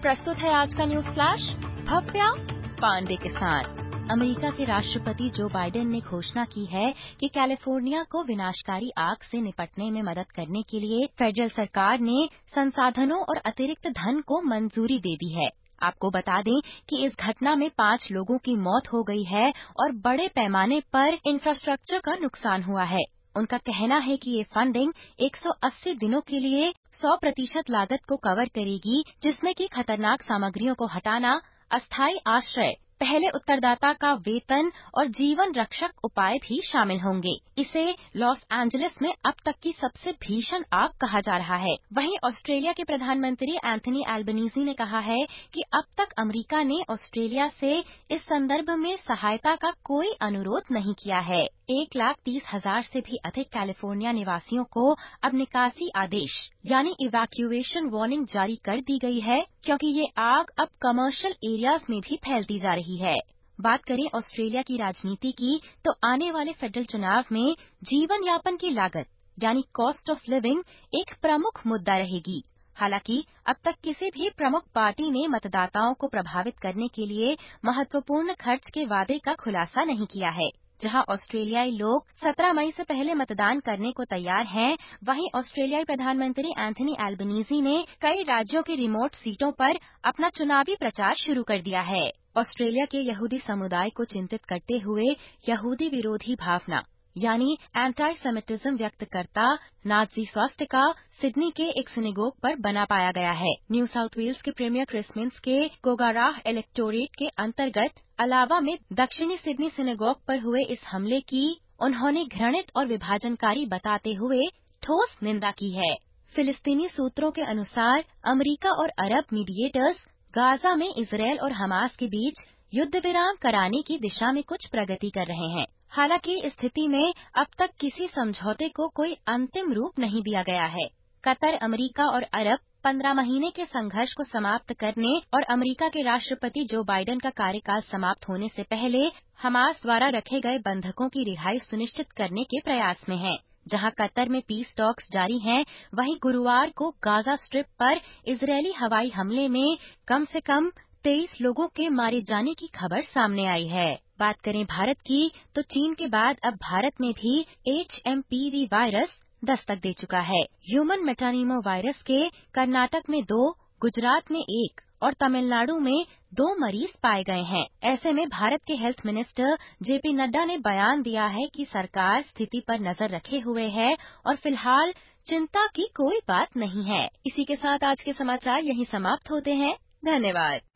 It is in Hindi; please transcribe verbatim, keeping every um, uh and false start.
प्रस्तुत है आज का न्यूज फ्लैश भव्या पांडे के साथ। अमेरिका के राष्ट्रपति जो बाइडेन ने घोषणा की है कि कैलिफोर्निया को विनाशकारी आग से निपटने में मदद करने के लिए फेडरल सरकार ने संसाधनों और अतिरिक्त धन को मंजूरी दे दी है। आपको बता दें कि इस घटना में पांच लोगों की मौत हो गई है और बड़े पैमाने पर इंफ्रास्ट्रक्चर का नुकसान हुआ है। उनका कहना है कि ये फंडिंग एक सौ अस्सी दिनों के लिए सौ प्रतिशत लागत को कवर करेगी, जिसमें कि खतरनाक सामग्रियों को हटाना, अस्थायी आश्रय, पहले उत्तरदाता का वेतन और जीवन रक्षक उपाय भी शामिल होंगे। इसे लॉस एंजलिस में अब तक की सबसे भीषण आग कहा जा रहा है। वहीं ऑस्ट्रेलिया के प्रधानमंत्री एंथनी एल्बनीज़ी ने कहा है कि अब तक अमेरिका ने ऑस्ट्रेलिया से इस संदर्भ में सहायता का कोई अनुरोध नहीं किया है। एक लाख तीस हजार से भी अधिक कैलिफोर्निया निवासियों को अब निकासी आदेश यानी इवैक्यूएशन वार्निंग जारी कर दी गई है, क्योंकि ये आग अब कमर्शियल एरियाज में भी फैलती जा रही है। बात करें ऑस्ट्रेलिया की राजनीति की, तो आने वाले फेडरल चुनाव में जीवन यापन की लागत यानी कॉस्ट ऑफ लिविंग एक प्रमुख मुद्दा रहेगी। हालांकि अब तक किसी भी प्रमुख पार्टी ने मतदाताओं को प्रभावित करने के लिए महत्वपूर्ण खर्च के वादे का खुलासा नहीं किया है। जहां ऑस्ट्रेलियाई लोग सत्रह मई से पहले मतदान करने को तैयार हैं, वहीं ऑस्ट्रेलियाई प्रधानमंत्री एंथनी एल्बनीज़ी ने कई राज्यों की रिमोट सीटों पर अपना चुनावी प्रचार शुरू कर दिया है। ऑस्ट्रेलिया के यहूदी समुदाय को चिंतित करते हुए यहूदी विरोधी भावना यानी एंटी सेमिटिज्म व्यक्त करता नाजी स्वास्तिका सिडनी के एक सिनेगोग पर बना पाया गया है। न्यू साउथ वेल्स के प्रीमियर क्रिस मिन्स के गोगाराह इलेक्टोरेट के अंतर्गत अलावा में दक्षिणी सिडनी सिनेगोग पर हुए इस हमले की उन्होंने घृणित और विभाजनकारी बताते हुए ठोस निंदा की है। फिलिस्तीनी सूत्रों के अनुसार अमेरिका और अरब मीडिएटर्स गाजा में इजरायल और हमास के बीच युद्ध विराम कराने की दिशा में कुछ प्रगति कर रहे हैं। हालांकि इस स्थिति में अब तक किसी समझौते को कोई अंतिम रूप नहीं दिया गया है। कतर, अमेरिका और अरब पंद्रह महीने के संघर्ष को समाप्त करने और अमेरिका के राष्ट्रपति जो बाइडेन का कार्यकाल समाप्त होने से पहले हमास द्वारा रखे गए बंधकों की रिहाई सुनिश्चित करने के प्रयास में हैं। जहां कतर में पीस टॉक्स जारी हैं, वहीं गुरुवार को गाजा स्ट्रिप पर इजरायली हवाई हमले में कम से कम तेईस लोगों के मारे जाने की खबर सामने आई है। बात करें भारत की, तो चीन के बाद अब भारत में भी H M P V virus दस्तक दे चुका है। ह्यूमन मेटानिमो वायरस के कर्नाटक में दो, गुजरात में एक और तमिलनाडु में दो मरीज पाए गए हैं। ऐसे में भारत के health minister J P Nadda ने बयान दिया है कि सरकार स्थिति पर नजर रखे हुए है और फिलहाल चिंता की कोई बात नहीं है। इसी के साथ आज के समाचार यहीं समाप्त होते हैं। धन्यवाद।